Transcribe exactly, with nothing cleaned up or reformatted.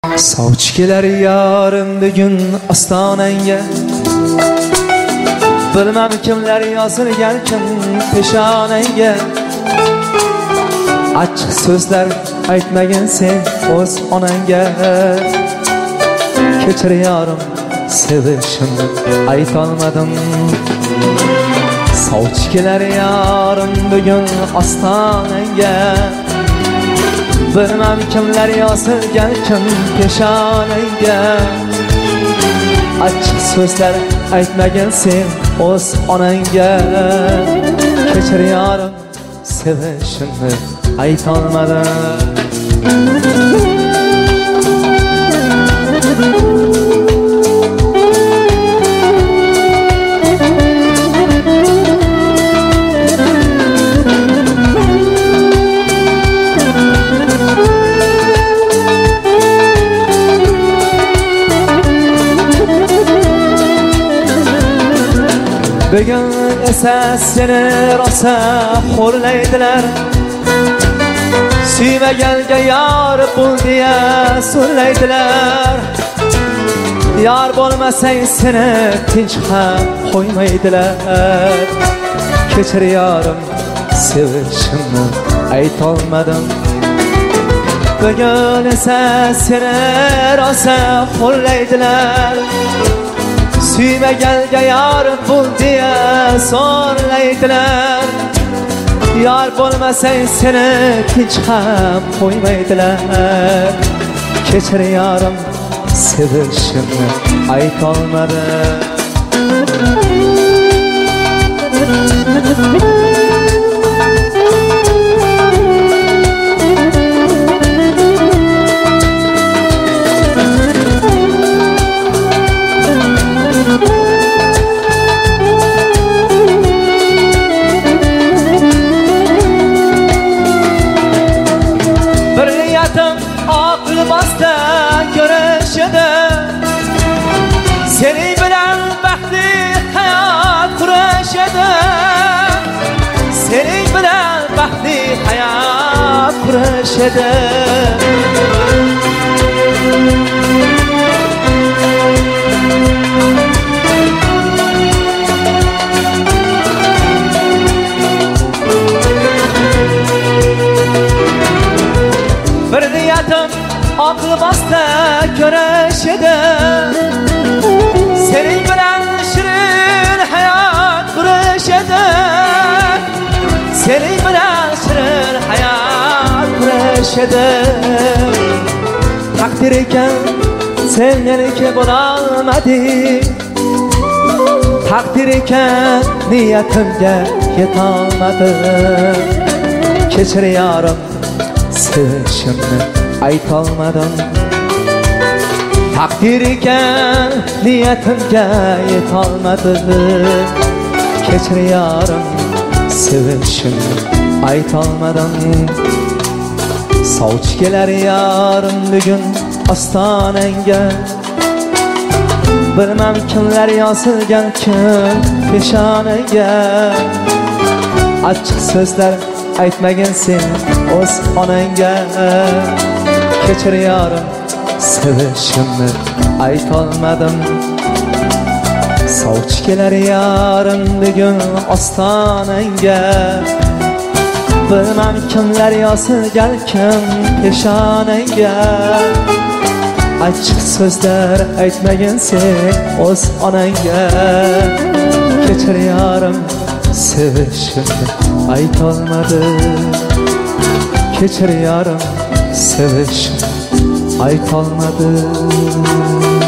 Sovchi kelar yorim bugun ostonangga, bilmam kimlar yozilgan kim peshonangga. Achchiq so'zlar aytmagin sen o'z onangga. Kechir yorim, sevishimni aytolmadim. Sovchi kelar yorim bugun ostonangga, bilmam kimlar yozilgan kim peshonangga. Achchiq so'zlar aytmagin sen o'z onangga. Kechir yorim, sevishimni aytolmadim. Bugun esa seni rosa xo'rlaydilar, suymagalga yor bul deya so'raydilar. Yor bo'lmasang seni tinch ham qo'ymaydilar. Kechir yorim, sevishimni aytolmadim. Bugun esa seni rosa xo'rlaydilar, suymagalga yor bul deya so'raydilar. Yor bo'lmasang seni tinch ham qo'ymaydilar. Kechir yorim, sevishimni aytolmadim. Libosda ko'rishadi, sening bilan baxtli hayot qurishadi. Sening bilan baxtli hayot qurishadi. Bir niyatim oq libosda ko'rishadi, sening bilan shirin hayot qurishadi. Sening bilan shirin hayot qurishadi. Taqdir ekan sen meniki bo'lolmading, taqdir ekan niyatimga yetolmadim. Kechir yorim, sevishimni aytolmadim. Taqdir ekan niyatimga yetolmadim. Kechir yorim, sevishimni aytolmadim. Sovchi kelar yorim bugun ostonangga, bilmam kimlar yozilgan kim peshonangga. Achchiq so'zlar aytmagin sen o'z onangga. Kechir yorim, sevishimni aytolmadim. Sovchi kelar yorim bugun ostonangga, bilmam kimlar yozilgan kim peshonangga. Achchiq so'zlar aytmagin sen o'z onangga. Kechir yorim, sevishimni aytolmadim. Kechir yorim, sevishimni aytolmadim.